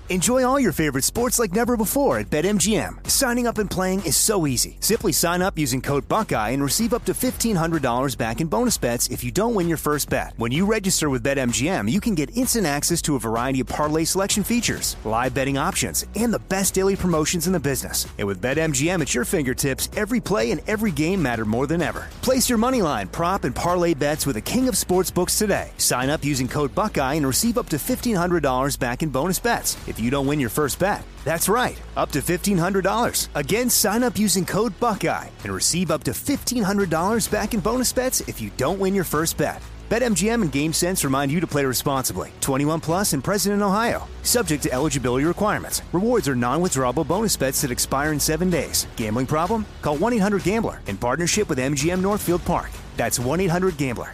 Enjoy all your favorite sports like never before at BetMGM. Signing up and playing is so easy. Simply sign up using code Buckeye and receive up to $1,500 back in bonus bets if you don't win your first bet. When you register with BetMGM, you can get instant access to a variety of parlay selection features, live betting options, and the best daily promotions in the business. And with BetMGM at your fingertips, every play and every game matter more than ever. Place your moneyline, prop, and parlay bets with the king of sportsbooks today. Sign up using code Buckeye and receive up to $1,500 back in bonus bets if you don't win your first bet. That's right, up to $1,500. Again, sign up using code Buckeye and receive up to $1,500 back in bonus bets if you don't win your first bet. BetMGM and GameSense remind you to play responsibly. 21 plus and present in Ohio. Subject to eligibility requirements. Rewards are non-withdrawable bonus bets that expire in 7 days. Gambling problem? Call 1-800-GAMBLER in partnership with MGM Northfield Park. That's 1-800-GAMBLER.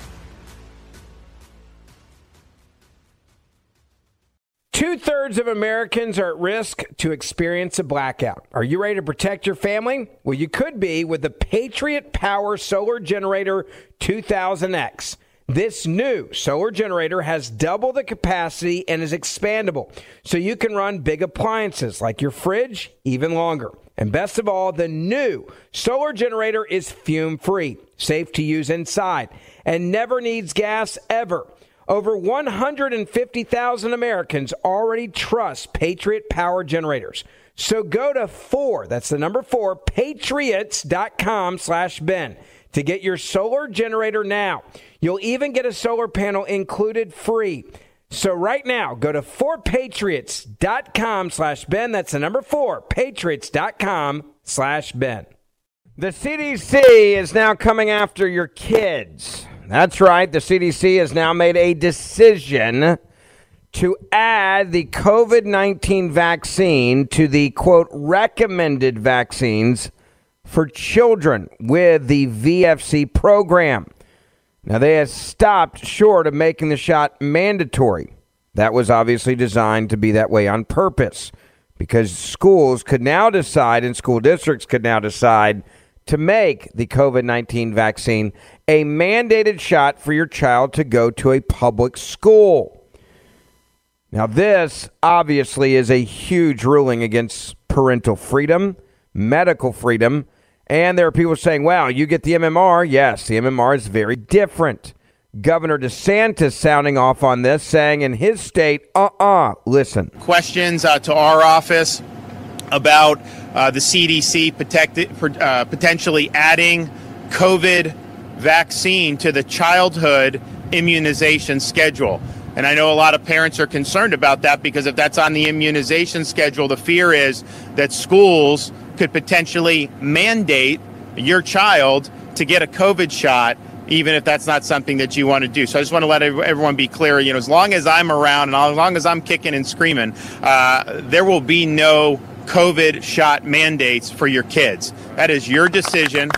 2/3 of Americans are at risk to experience a blackout. Are you ready to protect your family? Well, you could be with the Patriot Power Solar Generator 2000X. This new solar generator has double the capacity and is expandable, so you can run big appliances like your fridge even longer. And best of all, the new solar generator is fume-free, safe to use inside, and never needs gas ever. Over 150,000 Americans already trust Patriot Power Generators. So go to that's the number 4, patriots.com/Ben to get your solar generator now. You'll even get a solar panel included free. So right now, go to 4patriots.com/Ben. That's the number 4, patriots.com/Ben. The CDC is now coming after your kids. That's right. The CDC has now made a decision to add the COVID-19 vaccine to the, quote, recommended vaccines for children with the VFC program. Now, they have stopped short of making the shot mandatory. That was obviously designed to be that way on purpose, because schools could now decide, and school districts could now decide, to make the COVID-19 vaccine a mandated shot for your child to go to a public school. Now, this obviously is a huge ruling against parental freedom, medical freedom, and there are people saying, well, you get the MMR. Yes, the MMR is very different. Governor DeSantis sounding off on this, saying in his state, listen. Questions to our office about the CDC potentially adding COVID vaccine to the childhood immunization schedule. And I know a lot of parents are concerned about that, because if that's on the immunization schedule, the fear is that schools could potentially mandate your child to get a COVID shot, even if that's not something that you want to do. So I just want to let everyone be clear, as long as I'm around and as long as I'm kicking and screaming, there will be no COVID shot mandates for your kids. That is your decision.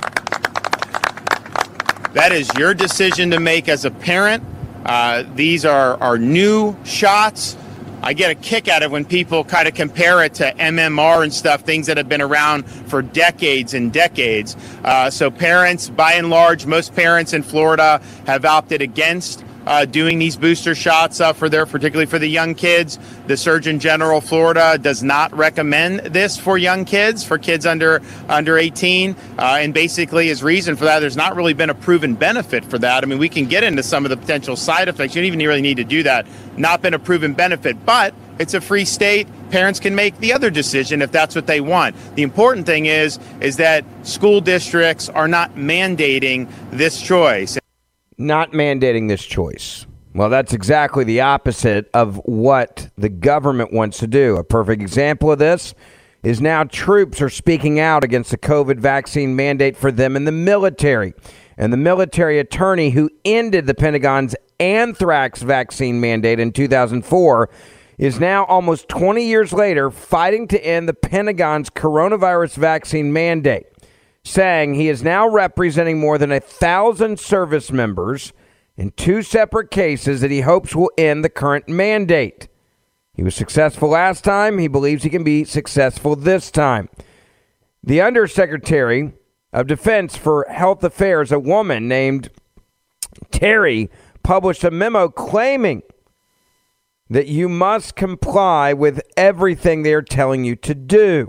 That is your decision to make as a parent. These are new shots. I get a kick out of when people kind of compare it to MMR and stuff, things that have been around for decades and decades. So parents, by and large, most parents in Florida have opted against doing these booster shots particularly for the young kids. The Surgeon General of Florida does not recommend this for young kids, for kids under 18. And basically his reason for that, there's not really been a proven benefit for that. I mean, we can get into some of the potential side effects. You don't even really need to do that. Not been a proven benefit, but it's a free state. Parents can make the other decision if that's what they want. The important thing is that school districts are not mandating this choice. Not mandating this choice. Well, that's exactly the opposite of what the government wants to do. A perfect example of this is now troops are speaking out against the COVID vaccine mandate for them in the military. And the military attorney who ended the Pentagon's anthrax vaccine mandate in 2004 is now almost 20 years later fighting to end the Pentagon's coronavirus vaccine mandate, saying he is now representing more than 1,000 service members in 2 separate cases that he hopes will end the current mandate. He was successful last time. He believes he can be successful this time. The Undersecretary of Defense for Health Affairs, a woman named Terry, published a memo claiming that you must comply with everything they are telling you to do.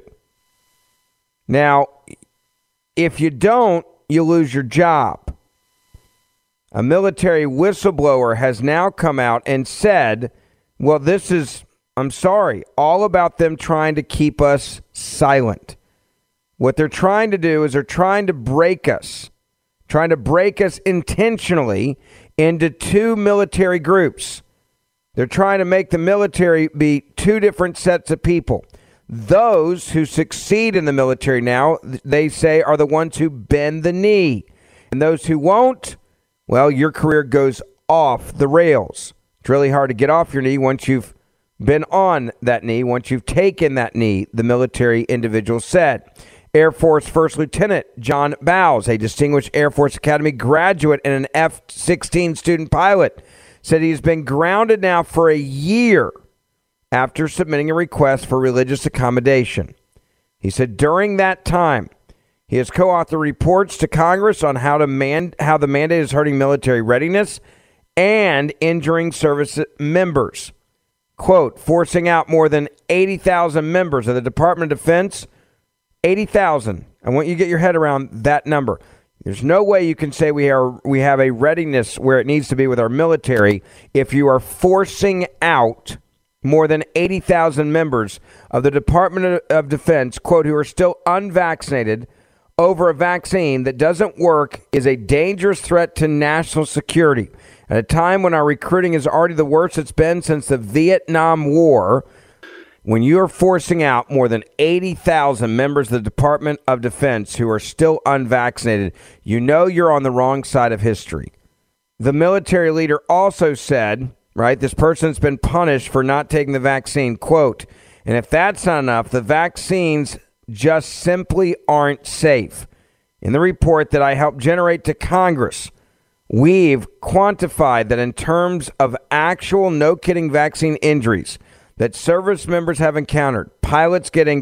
Now, if you don't, you lose your job. A military whistleblower has now come out and said, well, this is, I'm sorry, all about them trying to keep us silent. What they're trying to do is they're trying to break us intentionally into two military groups. They're trying to make the military be two different sets of people. Those who succeed in the military now, they say, are the ones who bend the knee. And those who won't, well, your career goes off the rails. It's really hard to get off your knee once you've been on that knee, once you've taken that knee, the military individual said. Air Force First Lieutenant John Bowles, a distinguished Air Force Academy graduate and an F-16 student pilot, said he's been grounded now for a year after submitting a request for religious accommodation. He said during that time, he has co-authored reports to Congress on how the mandate is hurting military readiness and injuring service members. Quote, forcing out more than 80,000 members of the Department of Defense. 80,000. I want you to get your head around that number. There's no way you can say we have a readiness where it needs to be with our military if you are forcing out more than 80,000 members of the Department of Defense, quote, who are still unvaccinated over a vaccine that doesn't work is a dangerous threat to national security. At a time when our recruiting is already the worst it's been since the Vietnam War, when you're forcing out more than 80,000 members of the Department of Defense who are still unvaccinated, you know you're on the wrong side of history. The military leader also said, right, this person's been punished for not taking the vaccine, quote, and if that's not enough, the vaccines just simply aren't safe. In the report that I helped generate to Congress, we've quantified that in terms of actual no-kidding vaccine injuries that service members have encountered, pilots getting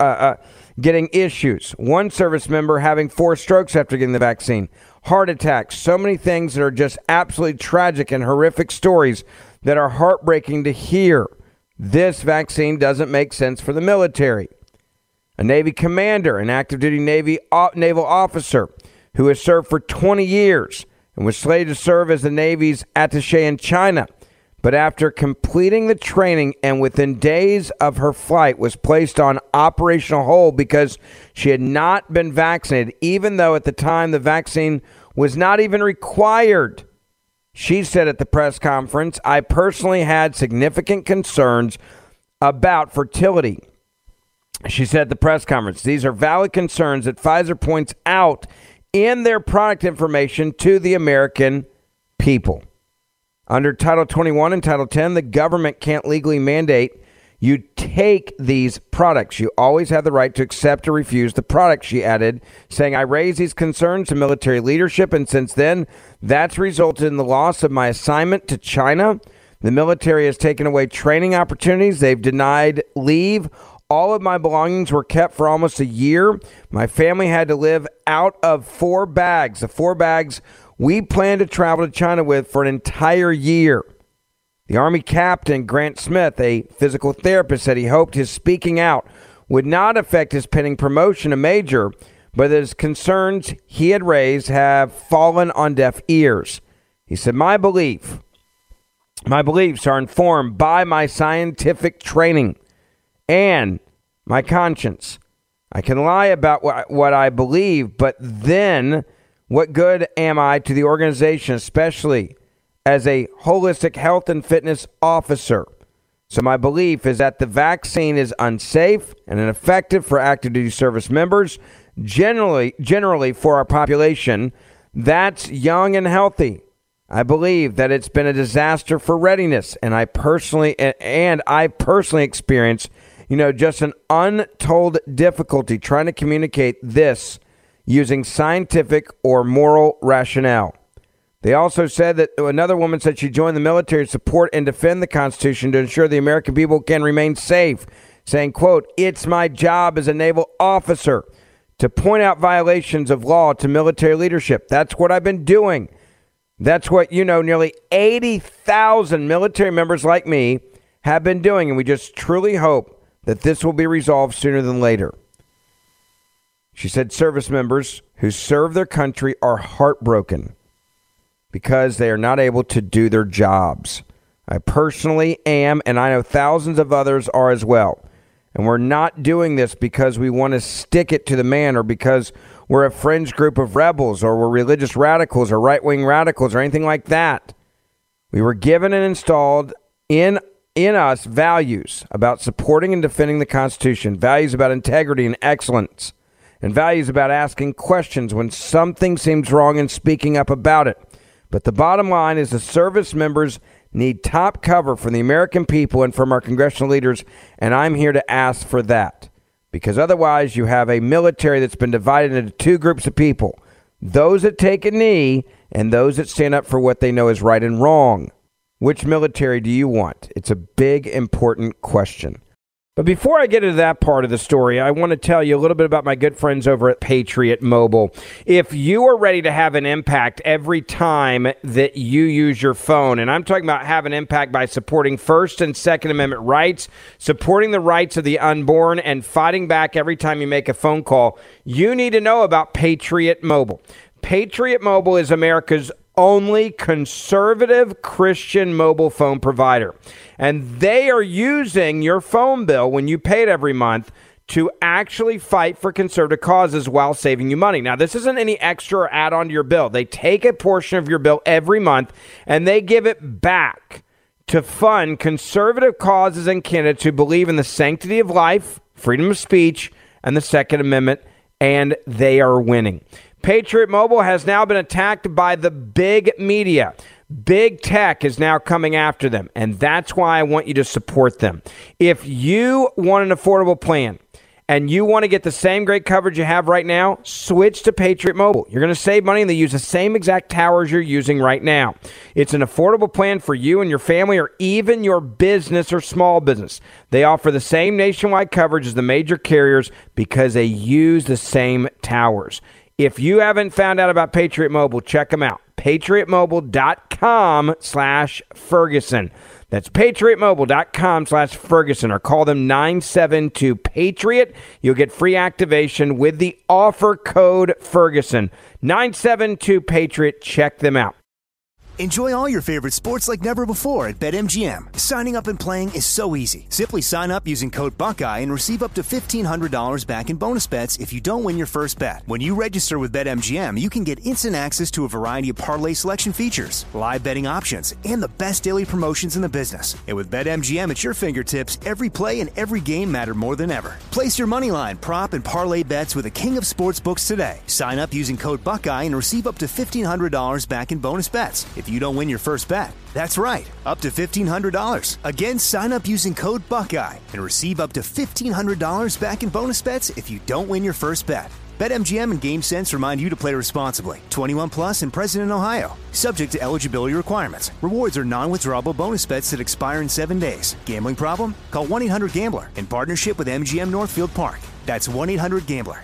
issues, one service member having 4 strokes after getting the vaccine, heart attacks, so many things that are just absolutely tragic and horrific stories that are heartbreaking to hear. This vaccine doesn't make sense for the military. A Navy commander, an active duty naval officer who has served for 20 years and was slated to serve as the Navy's attaché in China, but after completing the training and within days of her flight was placed on operational hold because she had not been vaccinated, even though at the time the vaccine was not even required. She said at the press conference, I personally had significant concerns about fertility. She said at the press conference, these are valid concerns that Pfizer points out in their product information to the American people. Under Title 21 and Title 10, the government can't legally mandate you take these products. You always have the right to accept or refuse the product, she added, saying, I raised these concerns to military leadership, and since then, that's resulted in the loss of my assignment to China. The military has taken away training opportunities. They've denied leave. All of my belongings were kept for almost a year. My family had to live out of 4 bags. The 4 bags we planned to travel to China with for an entire year. The Army captain, Grant Smith, a physical therapist, said he hoped his speaking out would not affect his pending promotion to major, but that his concerns he had raised have fallen on deaf ears. He said, my beliefs are informed by my scientific training and my conscience. I can lie about what I believe, but then what good am I to the organization, especially as a holistic health and fitness officer? So my belief is that the vaccine is unsafe and ineffective for active duty service members, generally for our population that's young and healthy. I believe that it's been a disaster for readiness, and I personally experienced, just an untold difficulty trying to communicate this using scientific or moral rationale. They also said that another woman said she joined the military to support and defend the Constitution to ensure the American people can remain safe, saying, quote, it's my job as a naval officer to point out violations of law to military leadership. That's what I've been doing. That's what, nearly 80,000 military members like me have been doing, and we just truly hope that this will be resolved sooner than later. She said service members who serve their country are heartbroken because they are not able to do their jobs. I personally am, and I know thousands of others are as well. And we're not doing this because we want to stick it to the man or because we're a fringe group of rebels or we're religious radicals or right-wing radicals or anything like that. We were given and installed in us values about supporting and defending the Constitution, values about integrity and excellence, and values about asking questions when something seems wrong and speaking up about it. But the bottom line is the service members need top cover from the American people and from our congressional leaders, and I'm here to ask for that. Because otherwise you have a military that's been divided into two groups of people, those that take a knee and those that stand up for what they know is right and wrong. Which military do you want? It's a big, important question. But before I get into that part of the story, I want to tell you a little bit about my good friends over at Patriot Mobile. If you are ready to have an impact every time that you use your phone, and I'm talking about have an impact by supporting First and Second Amendment rights, supporting the rights of the unborn, and fighting back every time you make a phone call, you need to know about Patriot Mobile. Patriot Mobile is America's only conservative Christian mobile phone provider. And they are using your phone bill when you pay it every month to actually fight for conservative causes while saving you money. Now, this isn't any extra or add-on to your bill. They take a portion of your bill every month and they give it back to fund conservative causes and candidates who believe in the sanctity of life, freedom of speech, and the Second Amendment, and they are winning. Patriot Mobile has now been attacked by the big media. Big tech is now coming after them, and that's why I want you to support them. If you want an affordable plan and you want to get the same great coverage you have right now, switch to Patriot Mobile. You're going to save money, and they use the same exact towers you're using right now. It's an affordable plan for you and your family or even your business or small business. They offer the same nationwide coverage as the major carriers because they use the same towers. If you haven't found out about Patriot Mobile, check them out. PatriotMobile.com/Ferguson. That's PatriotMobile.com/Ferguson, or call them 972-PATRIOT. You'll get free activation with the offer code Ferguson. 972-PATRIOT. Check them out. Enjoy all your favorite sports like never before at BetMGM. Signing up and playing is so easy. Simply sign up using code Buckeye and receive up to $1,500 back in bonus bets if you don't win your first bet. When you register with BetMGM, you can get instant access to a variety of parlay selection features, live betting options, and the best daily promotions in the business. And with BetMGM at your fingertips, every play and every game matter more than ever. Place your moneyline, prop, and parlay bets with the king of sportsbooks today. Sign up using code Buckeye and receive up to $1,500 back in bonus bets if you don't win your first bet. That's right, up to $1,500. Again, sign up using code Buckeye and receive up to $1,500 back in bonus bets if you don't win your first bet. BetMGM and GameSense remind you to play responsibly. 21 plus and present in Ohio. Subject to eligibility requirements. Rewards are non-withdrawable bonus bets that expire in 7 days. Gambling problem? Call 1-800-GAMBLER in partnership with MGM Northfield Park. That's 1-800-GAMBLER.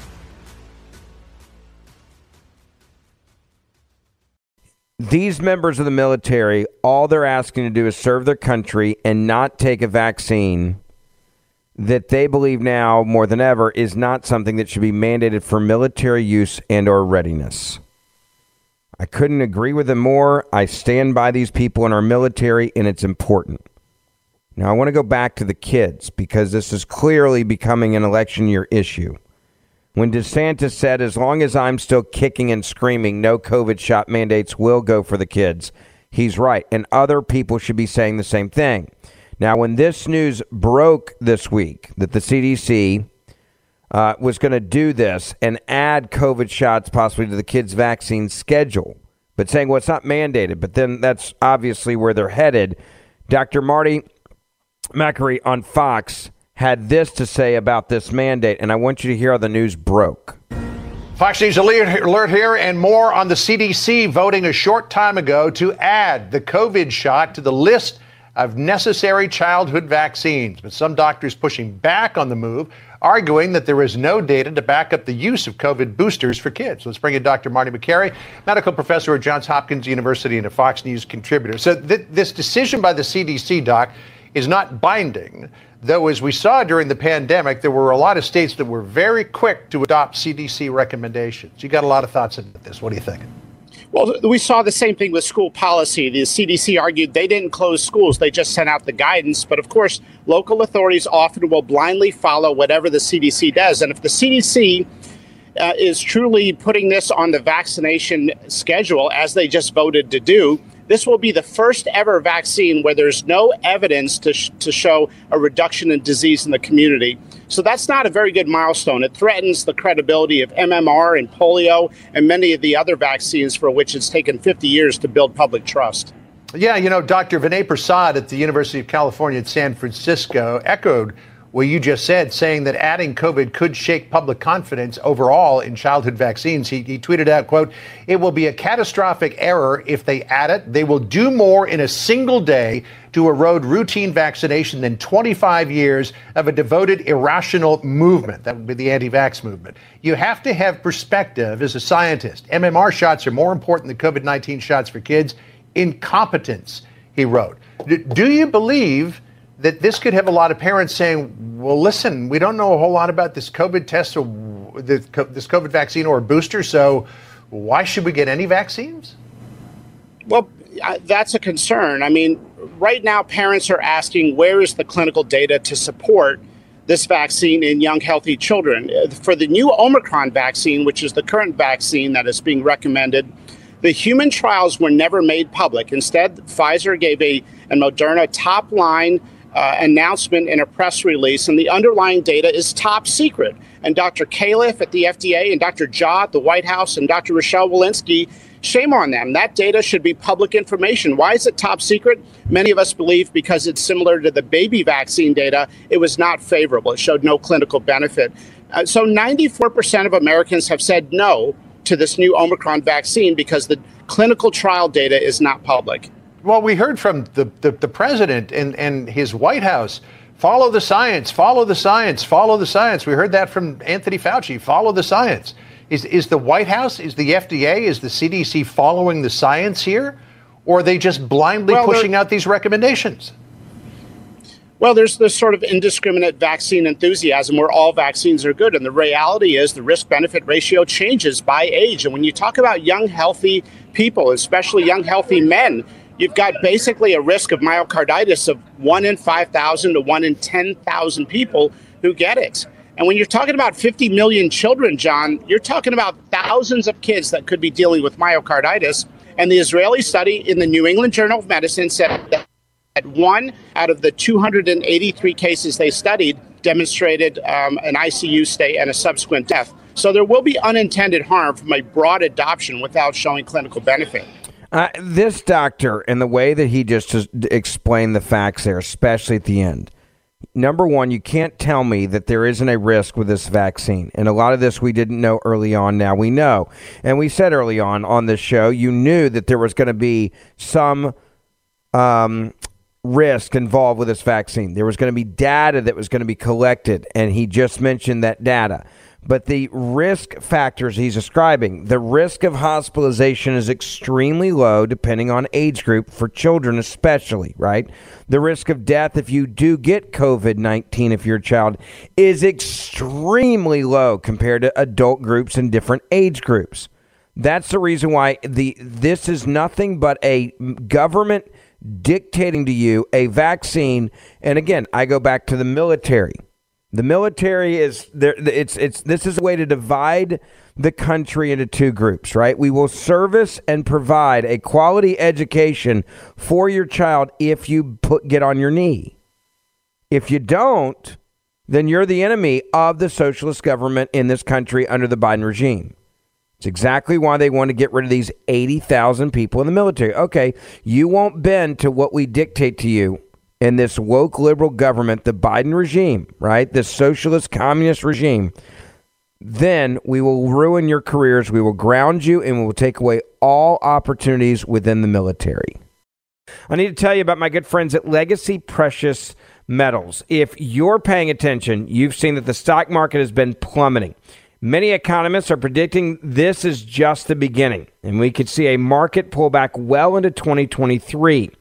These members of the military, all they're asking to do is serve their country and not take a vaccine that they believe now more than ever is not something that should be mandated for military use and or readiness. I couldn't agree with them more. I stand by these people in our military, and it's important. Now, I want to go back to the kids because this is clearly becoming an election year issue. When DeSantis said, as long as I'm still kicking and screaming, no COVID shot mandates will go for the kids, he's right. And other people should be saying the same thing. Now, when this news broke this week that the CDC was going to do this and add COVID shots possibly to the kids' vaccine schedule, but saying, well, it's not mandated, but then that's obviously where they're headed. Dr. Marty Makary on Fox had this to say about this mandate, and I want you to hear how the news broke. Fox News alert here and more on the CDC voting a short time ago to add the COVID shot to the list of necessary childhood vaccines. But some doctors pushing back on the move, arguing that there is no data to back up the use of COVID boosters for kids. Let's bring in Dr. Marty Makary, medical professor at Johns Hopkins University and a Fox News contributor. So this decision by the CDC, Doc, is not binding, though as we saw during the pandemic, there were a lot of states that were very quick to adopt CDC recommendations. You got a lot of thoughts about this. What do you think? Well, we saw the same thing with school policy. The CDC argued they didn't close schools. They just sent out the guidance. But of course, local authorities often will blindly follow whatever the CDC does. And if the CDC is truly putting this on the vaccination schedule, as they just voted to do, this will be the first ever vaccine where there's no evidence to show a reduction in disease in the community. So that's not a very good milestone. It threatens the credibility of MMR and polio and many of the other vaccines for which it's taken 50 years to build public trust. Yeah, Dr. Vinay Prasad at the University of California at San Francisco echoed what you just said, saying that adding COVID could shake public confidence overall in childhood vaccines. He tweeted out, quote, "It will be a catastrophic error if they add it. They will do more in a single day to erode routine vaccination than 25 years of a devoted, irrational movement." That would be the anti-vax movement. You have to have perspective as a scientist. MMR shots are more important than COVID-19 shots for kids. Incompetence, he wrote. Do you believe that this could have a lot of parents saying, well, listen, we don't know a whole lot about this COVID test or this COVID vaccine or a booster, so why should we get any vaccines? Well, that's a concern. I mean, right now, parents are asking, where is the clinical data to support this vaccine in young, healthy children? For the new Omicron vaccine, which is the current vaccine that is being recommended, the human trials were never made public. Instead, Pfizer gave and Moderna top-line announcement in a press release, and the underlying data is top secret. And Dr. Califf at the FDA and Dr. Jha at the White House and Dr. Rochelle Walensky, shame on them. That data should be public information. Why is it top secret? Many of us believe because it's similar to the baby vaccine data, it was not favorable. It showed no clinical benefit. So 94% of Americans have said no to this new Omicron vaccine because the clinical trial data is not public. Well, we heard from the president and his White House, follow the science, follow the science, follow the science. We heard that from Anthony Fauci, follow the science. Is the White House, is the FDA, is the CDC following the science here? Or are they just blindly pushing out these recommendations? Well, there's this sort of indiscriminate vaccine enthusiasm where all vaccines are good. And the reality is the risk-benefit ratio changes by age. And when you talk about young, healthy people, especially young, healthy men, you've got basically a risk of myocarditis of 1 in 5,000 to 1 in 10,000 people who get it. And when you're talking about 50 million children, John, you're talking about thousands of kids that could be dealing with myocarditis. And the Israeli study in the New England Journal of Medicine said that 1 out of the 283 cases they studied demonstrated an ICU stay and a subsequent death. So there will be unintended harm from a broad adoption without showing clinical benefit. This doctor, and the way that he just explained the facts there, especially at the end. Number one, you can't tell me that there isn't a risk with this vaccine. And a lot of this we didn't know early on. Now we know. And we said early on this show, you knew that there was going to be some risk involved with this vaccine. There was going to be data that was going to be collected. And he just mentioned that data. But the risk factors he's describing, the risk of hospitalization is extremely low depending on age group for children especially, right? The risk of death if you do get COVID-19 if you're a child is extremely low compared to adult groups and different age groups. That's the reason why this is nothing but a government dictating to you a vaccine. And again, I go back to the military. The military is there. This is a way to divide the country into two groups, right? We will service and provide a quality education for your child if you get on your knee. If you don't, then you're the enemy of the socialist government in this country under the Biden regime. It's exactly why they want to get rid of these 80,000 people in the military. Okay, you won't bend to what we dictate to you. In this woke liberal government, the Biden regime, right, this socialist communist regime, then we will ruin your careers, we will ground you, and we will take away all opportunities within the military. I need to tell you about my good friends at Legacy Precious Metals. If you're paying attention, you've seen that the stock market has been plummeting. Many economists are predicting this is just the beginning, and we could see a market pullback well into 2023.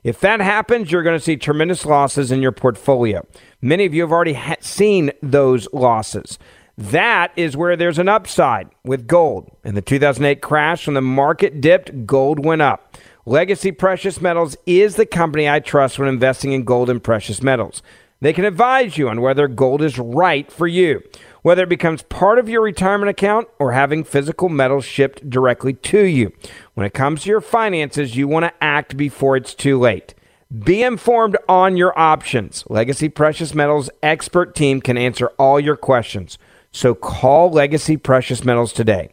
If that happens, you're going to see tremendous losses in your portfolio. Many of you have already seen those losses. That is where there's an upside with gold. In the 2008 crash, when the market dipped, gold went up. Legacy Precious Metals is the company I trust when investing in gold and precious metals. They can advise you on whether gold is right for you, whether it becomes part of your retirement account or having physical metals shipped directly to you. When it comes to your finances, you want to act before it's too late. Be informed on your options. Legacy Precious Metals expert team can answer all your questions. So call Legacy Precious Metals today.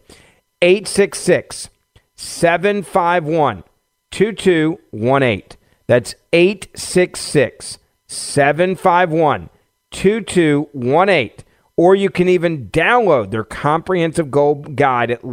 866-751-2218. That's 866-751-2218. Or you can even download their comprehensive gold guide at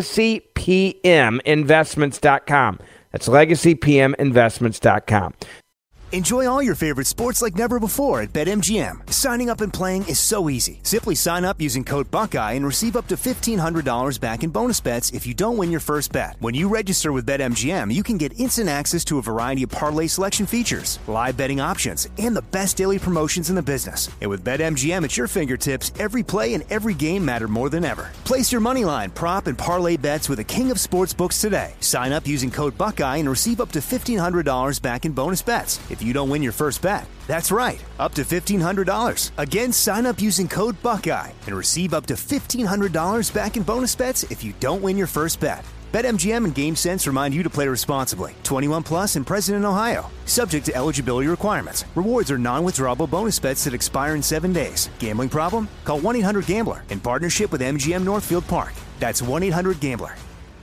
LegacyPMInvestments.com. That's LegacyPMInvestments.com. Enjoy all your favorite sports like never before at BetMGM. Signing up and playing is so easy. Simply sign up using code Buckeye and receive up to $1,500 back in bonus bets if you don't win your first bet. When you register with BetMGM, you can get instant access to a variety of parlay selection features, live betting options, and the best daily promotions in the business. And with BetMGM at your fingertips, every play and every game matter more than ever. Place your moneyline, prop, and parlay bets with the king of sportsbooks today. Sign up using code Buckeye and receive up to $1,500 back in bonus bets if you don't win your first bet. That's right, up to $1,500. Again, sign up using code Buckeye and receive up to $1,500 back in bonus bets if you don't win your first bet. BetMGM and GameSense remind you to play responsibly. 21 plus and present in Ohio. Subject to eligibility requirements. Rewards are non-withdrawable bonus bets that expire in 7 days. Gambling problem? Call 1-800-GAMBLER in partnership with MGM Northfield Park. That's 1-800-GAMBLER.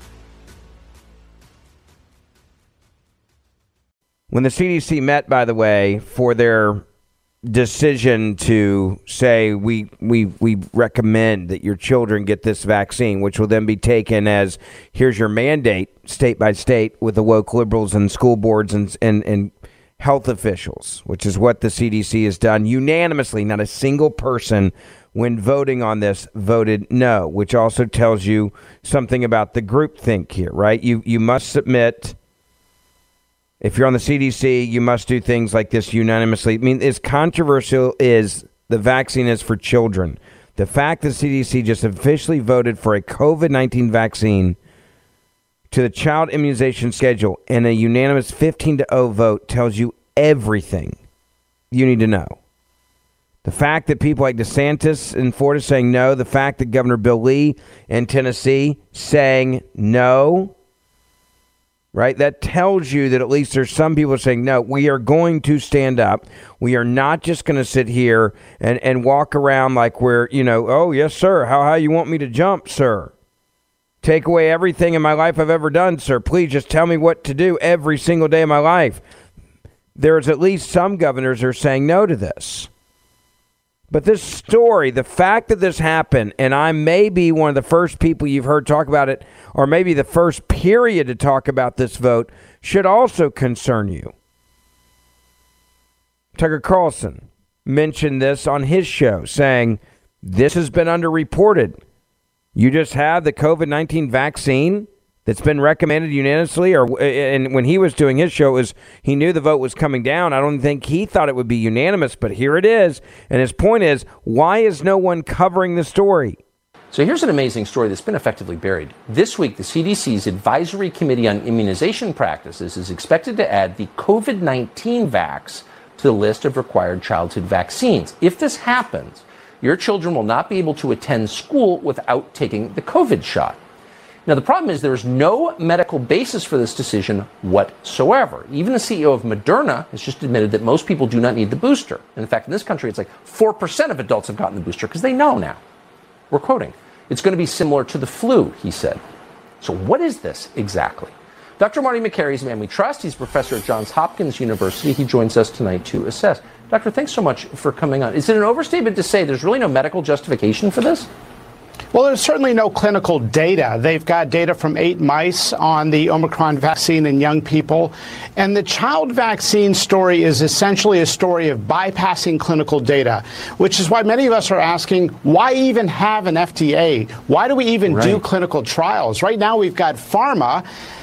When the CDC met, by the way, for their decision to say we recommend that your children get this vaccine, which will then be taken as here's your mandate state by state with the woke liberals and school boards and health officials, which is what the CDC has done unanimously. Not a single person when voting on this voted no, which also tells you something about the groupthink here, right? You must submit. If you're on the CDC, you must do things like this unanimously. I mean, as controversial as the vaccine is for children, the fact that CDC just officially voted for a COVID-19 vaccine to the child immunization schedule in a unanimous 15-0 vote tells you everything you need to know. The fact that people like DeSantis in Florida saying no, the fact that Governor Bill Lee in Tennessee saying no, right? That tells you that at least there's some people saying, no, we are going to stand up. We are not just going to sit here and walk around like we're, oh, yes, sir. How you want me to jump, sir? Take away everything in my life I've ever done, sir. Please just tell me what to do every single day of my life. There's at least some governors are saying no to this. But this story, the fact that this happened, and I may be one of the first people you've heard talk about it, or maybe the first period to talk about this vote, should also concern you. Tucker Carlson mentioned this on his show, saying this has been underreported. You just have the COVID-19 vaccine that's been recommended unanimously, and when he was doing his show, he knew the vote was coming down. I don't think he thought it would be unanimous, but here it is. And his point is, why is no one covering the story? So here's an amazing story that's been effectively buried. This week, the CDC's Advisory Committee on Immunization Practices is expected to add the COVID-19 vax to the list of required childhood vaccines. If this happens, your children will not be able to attend school without taking the COVID shot. Now, the problem is there's no medical basis for this decision whatsoever. Even the CEO of Moderna has just admitted that most people do not need the booster. And in fact, in this country, it's like 4% of adults have gotten the booster because they know now. We're quoting, it's going to be similar to the flu, he said. So what is this exactly? Dr. Marty Makary is a man we trust. He's a professor at Johns Hopkins University. He joins us tonight to assess. Doctor, thanks so much for coming on. Is it an overstatement to say there's really no medical justification for this? Well, there's certainly no clinical data. They've got data from 8 mice on the Omicron vaccine in young people. And the child vaccine story is essentially a story of bypassing clinical data, which is why many of us are asking, why even have an FDA? Why do we even do clinical trials? Right now, we've got pharma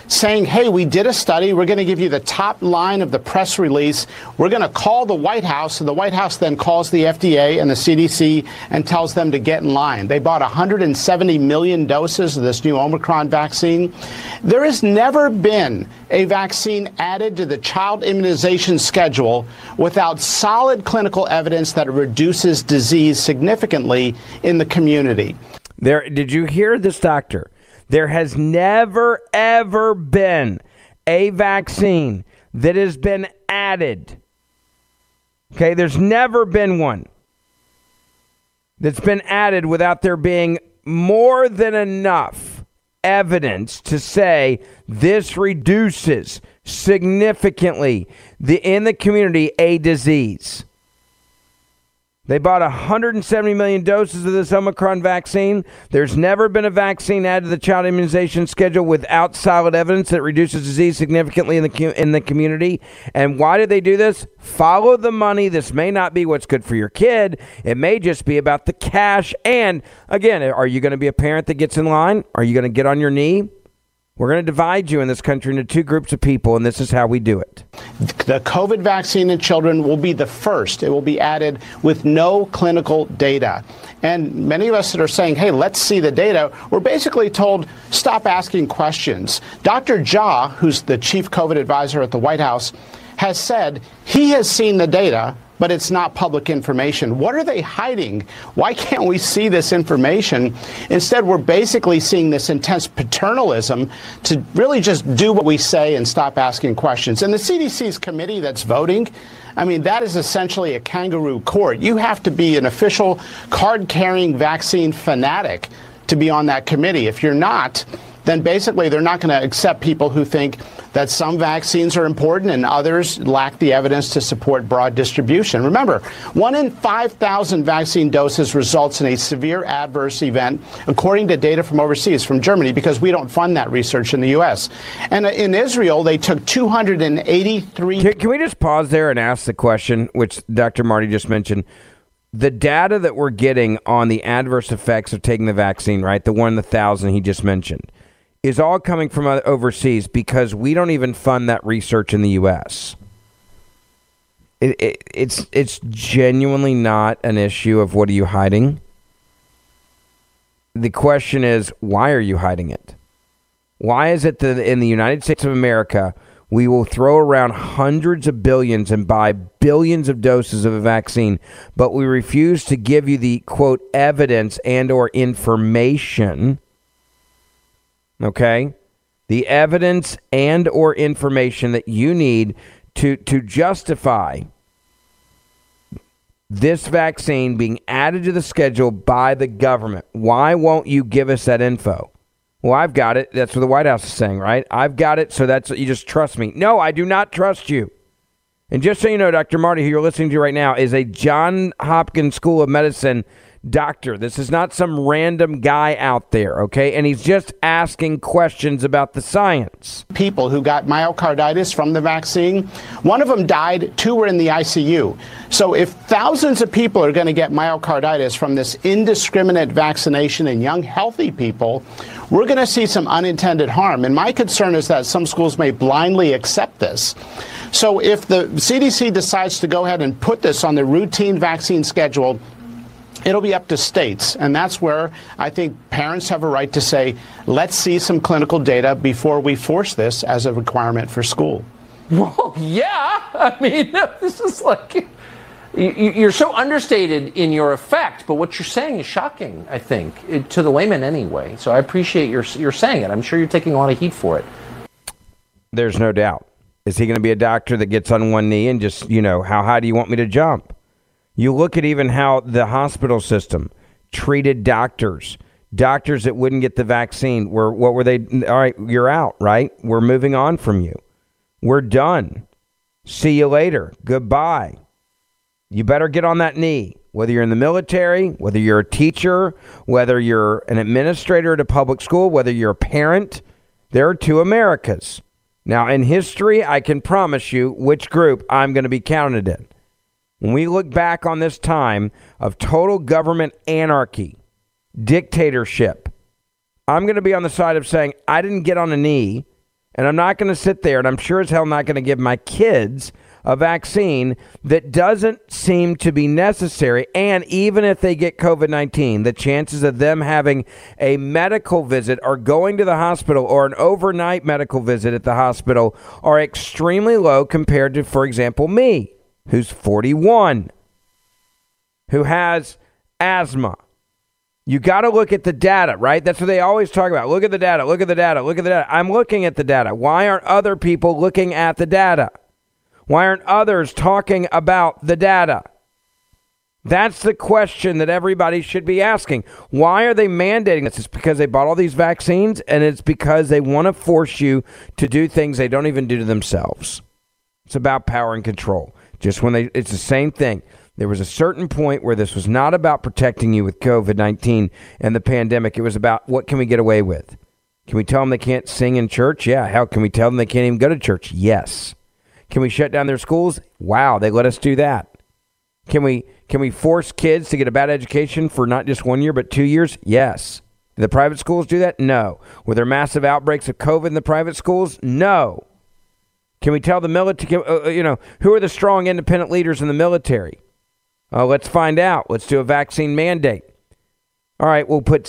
saying, hey, we did a study. We're going to give you the top line of the press release. We're going to call the White House. And the White House then calls the FDA and the CDC and tells them to get in line. They bought 170 million doses of this new Omicron vaccine. There has never been a vaccine added to the child immunization schedule without solid clinical evidence that it reduces disease significantly in the community. Did you hear this, doctor? There has never, ever been a vaccine that has been added. Okay, there's never been one that's been added without there being more than enough evidence to say this reduces significantly in the community a disease. They bought 170 million doses of this Omicron vaccine. There's never been a vaccine added to the child immunization schedule without solid evidence that reduces disease significantly in the community. And why did they do this? Follow the money. This may not be what's good for your kid. It may just be about the cash. And again, are you going to be a parent that gets in line? Are you going to get on your knee? We're going to divide you in this country into two groups of people, and this is how we do it. The COVID vaccine in children will be the first. It will be added with no clinical data. And many of us that are saying, hey, let's see the data, we're basically told, stop asking questions. Dr. Jha, who's the chief COVID advisor at the White House, has said he has seen the data, but it's not public information. What are they hiding? Why can't we see this information? Instead, we're basically seeing this intense paternalism to really just do what we say and stop asking questions. And the CDC's committee that's voting, I mean, that is essentially a kangaroo court. You have to be an official card-carrying vaccine fanatic to be on that committee. If you're not, then basically they're not going to accept people who think that some vaccines are important and others lack the evidence to support broad distribution. Remember, 1 in 5,000 vaccine doses results in a severe adverse event, according to data from overseas, from Germany, because we don't fund that research in the U.S. And in Israel, they took 283... Can we just pause there and ask the question, which Dr. Marty just mentioned? The data that we're getting on the adverse effects of taking the vaccine, right, the 1 in 1,000 he just mentioned, is all coming from overseas because we don't even fund that research in the U.S. It's genuinely not an issue of what are you hiding. The question is, why are you hiding it? Why is it that in the United States of America, we will throw around hundreds of billions and buy billions of doses of a vaccine, but we refuse to give you the, quote, evidence and or information, okay, the evidence and or information that you need to justify this vaccine being added to the schedule by the government? Why won't you give us that info? Well, I've got it. That's what the White House is saying, right? I've got it, so that's you just trust me. No, I do not trust you. And just so you know, Dr. Marty, who you're listening to right now, is a Johns Hopkins School of Medicine doctor. This is not some random guy out there, okay? And he's just asking questions about the science. People who got myocarditis from the vaccine, one of them died, 2 were in the ICU. So if thousands of people are going to get myocarditis from this indiscriminate vaccination in young, healthy people, we're going to see some unintended harm. And my concern is that some schools may blindly accept this. So if the CDC decides to go ahead and put this on the routine vaccine schedule, it'll be up to states. And that's where I think parents have a right to say, let's see some clinical data before we force this as a requirement for school. Well, yeah. I mean, this is like, you're so understated in your effect, but what you're saying is shocking, I think, to the layman anyway. So I appreciate you're saying it. I'm sure you're taking a lot of heat for it. There's no doubt. Is he going to be a doctor that gets on one knee and just, how high do you want me to jump? You look at even how the hospital system treated doctors that wouldn't get the vaccine. What were they? All right, you're out, right? We're moving on from you. We're done. See you later. Goodbye. You better get on that knee, whether you're in the military, whether you're a teacher, whether you're an administrator at a public school, whether you're a parent. There are two Americas. Now, in history, I can promise you which group I'm going to be counted in. When we look back on this time of total government anarchy, dictatorship, I'm going to be on the side of saying, I didn't get on a knee And I'm not going to sit there, and I'm sure as hell not going to give my kids a vaccine that doesn't seem to be necessary. And even if they get COVID-19, the chances of them having a medical visit or going to the hospital or an overnight medical visit at the hospital are extremely low compared to, for example, me, who's 41, who has asthma. You got to look at the data, right? That's what they always talk about. Look at the data, look at the data, look at the data. I'm looking at the data. Why aren't other people looking at the data? Why aren't others talking about the data? That's the question that everybody should be asking. Why are they mandating this? It's because they bought all these vaccines, and it's because they want to force you to do things they don't even do to themselves. It's about power and control. It's the same thing. There was a certain point where this was not about protecting you with COVID-19 and the pandemic. It was about what can we get away with? Can we tell them they can't sing in church? Yeah. Hell, can we tell them they can't even go to church? Yes. Can we shut down their schools? Wow, they let us do that. Can we force kids to get a bad education for not just 1 year, but 2 years? Yes. Did the private schools do that? No. Were there massive outbreaks of COVID in the private schools? No. Can we tell the military, who are the strong independent leaders in the military? Let's find out. Let's do a vaccine mandate. All right, we'll put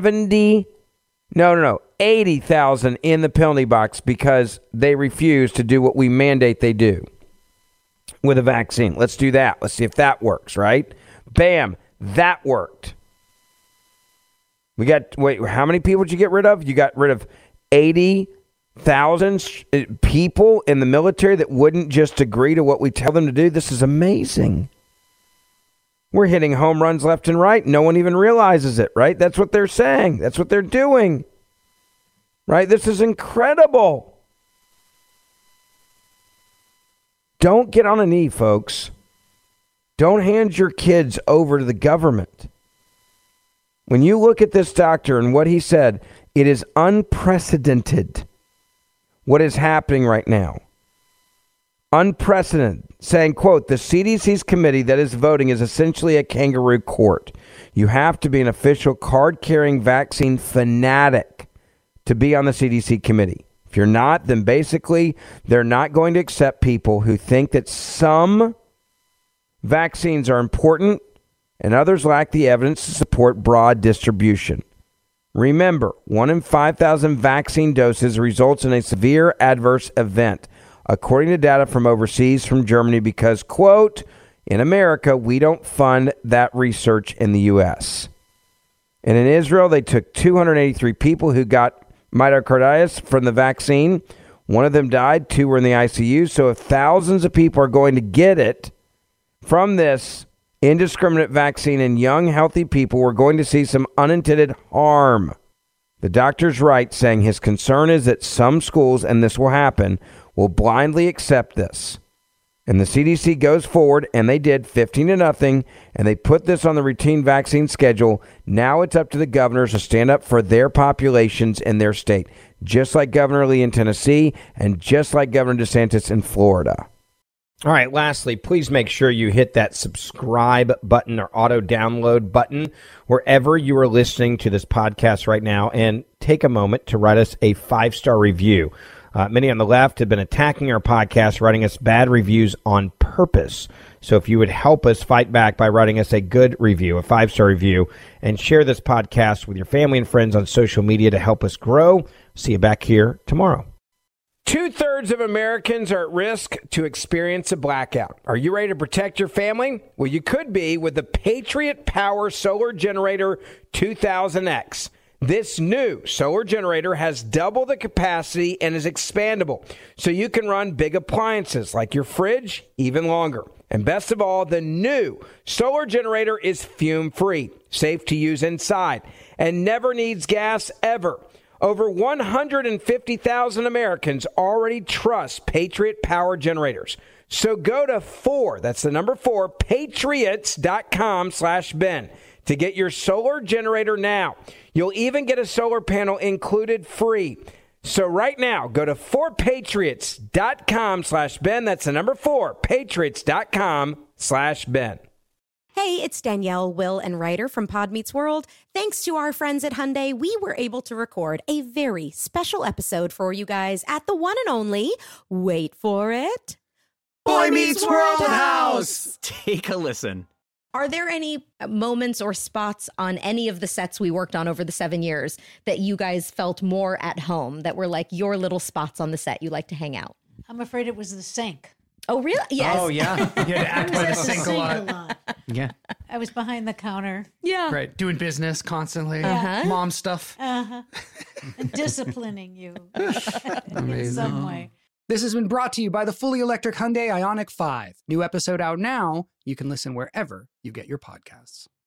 80,000 in the penalty box because they refuse to do what we mandate they do with a vaccine. Let's do that. Let's see if that works, right? Bam, that worked. How many people did you get rid of? You got rid of 80,000 people in the military that wouldn't just agree to what we tell them to do. This is amazing. We're hitting home runs left and right. No one even realizes it, right? That's what they're saying. That's what they're doing, right? This is incredible. Don't get on a knee, folks. Don't hand your kids over to the government. When you look at this doctor and what he said, it is unprecedented what is happening right now. Unprecedented. Saying, quote, the CDC's committee that is voting is essentially a kangaroo court. You have to be an official card-carrying vaccine fanatic to be on the CDC committee. If you're not, then basically they're not going to accept people who think that some vaccines are important and others lack the evidence to support broad distribution. Remember, 1 in 5,000 vaccine doses results in a severe adverse event, according to data from overseas, from Germany, because, quote, in America, we don't fund that research in the U.S. And in Israel, they took 283 people who got myocarditis from the vaccine. One of them died. 2 were in the ICU. So if thousands of people are going to get it from this indiscriminate vaccine in young, healthy people, we're going to see some unintended harm. The doctor's right, saying his concern is that some schools, and this will happen, will blindly accept this. And the CDC goes forward, and they did 15-0, and they put this on the routine vaccine schedule. Now it's up to the governors to stand up for their populations in their state, just like Governor Lee in Tennessee and just like Governor DeSantis in Florida. All right, lastly, please make sure you hit that subscribe button or auto download button wherever you are listening to this podcast right now, and take a moment to write us a 5-star review. Many on the left have been attacking our podcast, writing us bad reviews on purpose. So if you would help us fight back by writing us a good review, a 5-star review, and share this podcast with your family and friends on social media to help us grow. See you back here tomorrow. 2/3 of Americans are at risk to experience a blackout. Are you ready to protect your family? Well, you could be with the Patriot Power Solar Generator 2000X. This new solar generator has double the capacity and is expandable, so you can run big appliances like your fridge even longer. And best of all, the new solar generator is fume-free, safe to use inside, and never needs gas ever. Over 150,000 Americans already trust Patriot Power Generators. So go to 4, that's the number 4, patriots.com/Ben to get your solar generator now. You'll even get a solar panel included free. So right now, go to 4patriots.com/Ben. That's the number 4, patriots.com/Ben. Hey, it's Danielle, Will, and Ryder from Pod Meets World. Thanks to our friends at Hyundai, we were able to record a very special episode for you guys at the one and only, wait for it, Boy Meets World House. Take a listen. Are there any moments or spots on any of the sets we worked on over the 7 years that you guys felt more at home, that were like your little spots on the set you like to hang out? I'm afraid it was the sink. Oh, really? Yes. Oh, yeah. You had to act by the sink a lot. Yeah. I was behind the counter. Yeah. Right. Doing business constantly. Mom stuff. And disciplining you in some way. This has been brought to you by the fully electric Hyundai Ioniq 5. New episode out now. You can listen wherever you get your podcasts.